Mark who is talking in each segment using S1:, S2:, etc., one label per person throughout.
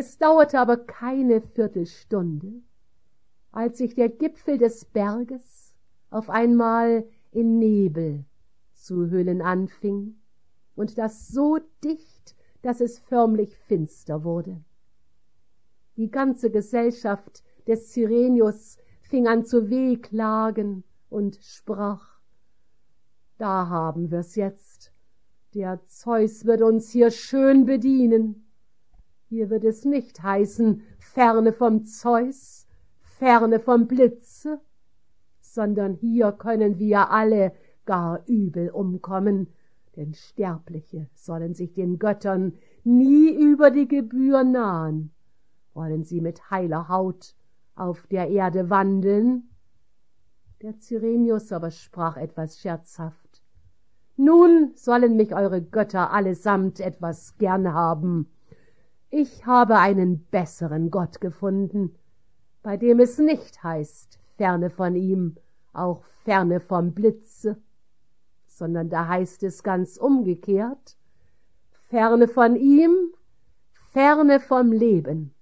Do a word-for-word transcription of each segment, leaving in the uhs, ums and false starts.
S1: Es dauerte aber keine Viertelstunde, als sich der Gipfel des Berges auf einmal in Nebel zu hüllen anfing, und das so dicht, dass es förmlich finster wurde. Die ganze Gesellschaft des Cyrenius fing an zu wehklagen und sprach: Da haben wir's jetzt, der Zeus wird uns hier schön bedienen. Hier wird es nicht heißen, ferne vom Zeus, ferne vom Blitze, sondern hier können wir alle gar übel umkommen, denn Sterbliche sollen sich den Göttern nie über die Gebühr nahen. Wollen sie mit heiler Haut auf der Erde wandeln? Der Cyrenius aber sprach etwas scherzhaft: Nun sollen mich eure Götter allesamt etwas gern haben. Ich habe einen besseren Gott gefunden, bei dem es nicht heißt, ferne von ihm, auch ferne vom Blitze, sondern da heißt es ganz umgekehrt, ferne von ihm, ferne vom Leben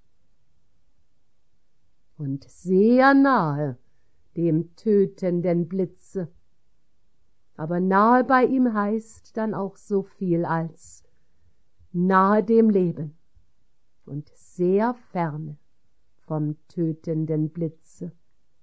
S1: und sehr nahe dem tötenden Blitze. Aber nahe bei ihm heißt dann auch so viel als nahe dem Leben und sehr ferne vom tötenden Blitze.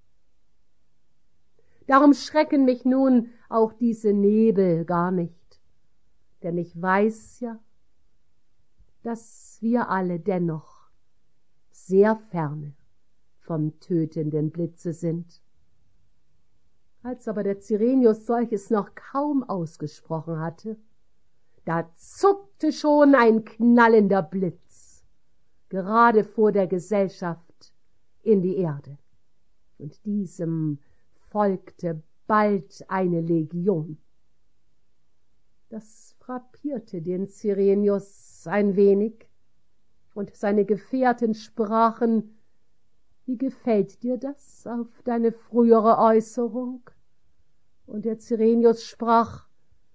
S1: Darum schrecken mich nun auch diese Nebel gar nicht, denn ich weiß ja, dass wir alle dennoch sehr ferne vom tötenden Blitze sind. Als aber der Cyrenius solches noch kaum ausgesprochen hatte, da zuckte schon ein knallender Blitz gerade vor der Gesellschaft in die Erde, und diesem folgte bald eine Legion. Das frappierte den Cyrenius ein wenig, und seine Gefährten sprachen: Wie gefällt dir das auf deine frühere Äußerung? Und der Cyrenius sprach: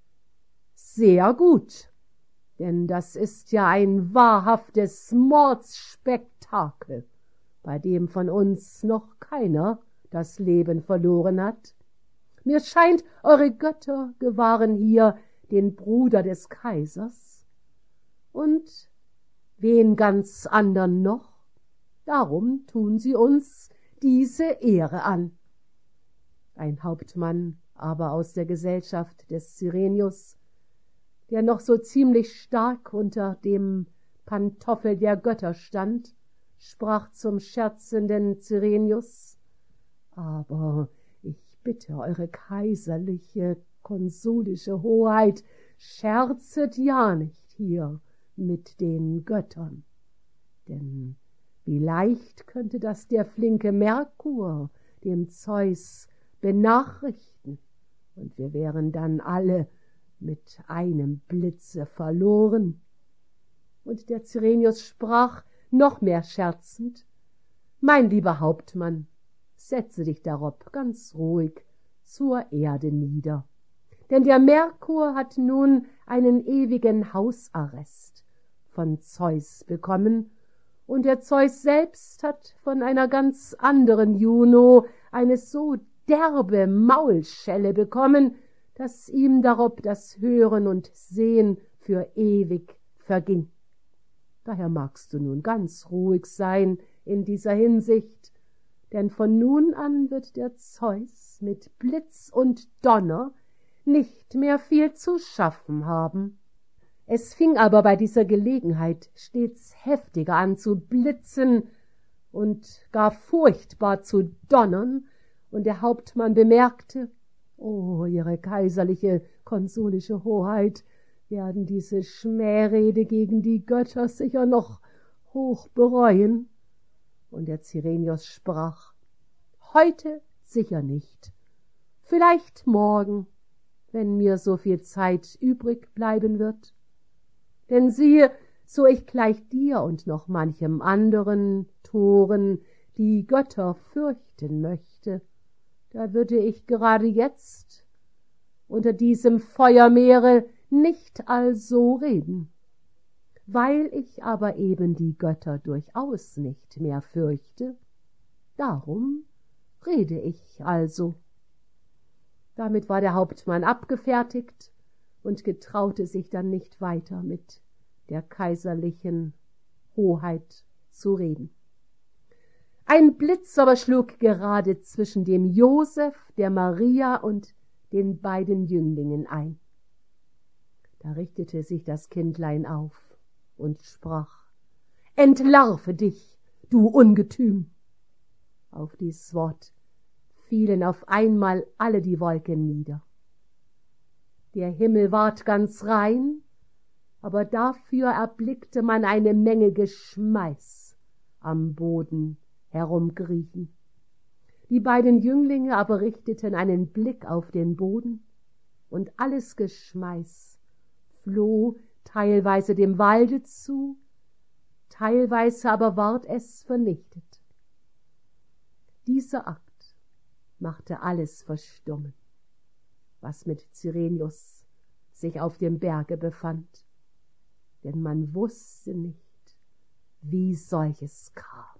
S1: Sehr gut, denn das ist ja ein wahrhaftes Mordsspektakel, bei dem von uns noch keiner das Leben verloren hat. Mir scheint, eure Götter gewahren hier den Bruder des Kaisers und wen ganz andern noch. Darum tun sie uns diese Ehre an. Ein Hauptmann aber aus der Gesellschaft des Cyrenius, der noch so ziemlich stark unter dem Pantoffel der Götter stand, sprach zum scherzenden Cyrenius: Aber ich bitte eure kaiserliche, konsulische Hoheit, scherzet ja nicht hier mit den Göttern, denn wie leicht könnte das der flinke Merkur dem Zeus benachrichten, und wir wären dann alle mit einem Blitze verloren. Und der Cyrenius sprach noch mehr scherzend: Mein lieber Hauptmann, setze dich darob ganz ruhig zur Erde nieder, denn der Merkur hat nun einen ewigen Hausarrest von Zeus bekommen, und der Zeus selbst hat von einer ganz anderen Juno eine so derbe Maulschelle bekommen, dass ihm darob das Hören und Sehen für ewig verging. Daher magst du nun ganz ruhig sein in dieser Hinsicht, denn von nun an wird der Zeus mit Blitz und Donner nicht mehr viel zu schaffen haben. Es fing aber bei dieser Gelegenheit stets heftiger an zu blitzen und gar furchtbar zu donnern, und der Hauptmann bemerkte: »O, ihre kaiserliche, konsulische Hoheit werden diese Schmährede gegen die Götter sicher noch hoch bereuen.« Und der Cyrenius sprach: »Heute sicher nicht, vielleicht morgen, wenn mir so viel Zeit übrig bleiben wird. Denn siehe, so ich gleich dir und noch manchem anderen Toren die Götter fürchten möchte, da würde ich gerade jetzt unter diesem Feuermeere nicht also reden. weil ich aber eben die Götter durchaus nicht mehr fürchte, darum rede ich also. Damit war der Hauptmann abgefertigt und getraute sich dann nicht weiter mit der kaiserlichen Hoheit zu reden. Ein Blitz aber schlug gerade zwischen dem Josef, der Maria und den beiden Jünglingen ein. Da richtete sich das Kindlein auf und sprach: »Entlarve dich, du Ungetüm!« Auf dies Wort fielen auf einmal alle die Wolken nieder. Der Himmel ward ganz rein, aber dafür erblickte man eine Menge Geschmeiß am Boden herumkriechen. Die beiden Jünglinge aber richteten einen Blick auf den Boden, und alles Geschmeiß floh teilweise dem Walde zu, teilweise aber ward es vernichtet. Dieser Akt machte alles verstummen, was mit Cyrenius sich auf dem Berge befand, denn man wusste nicht, wie solches kam.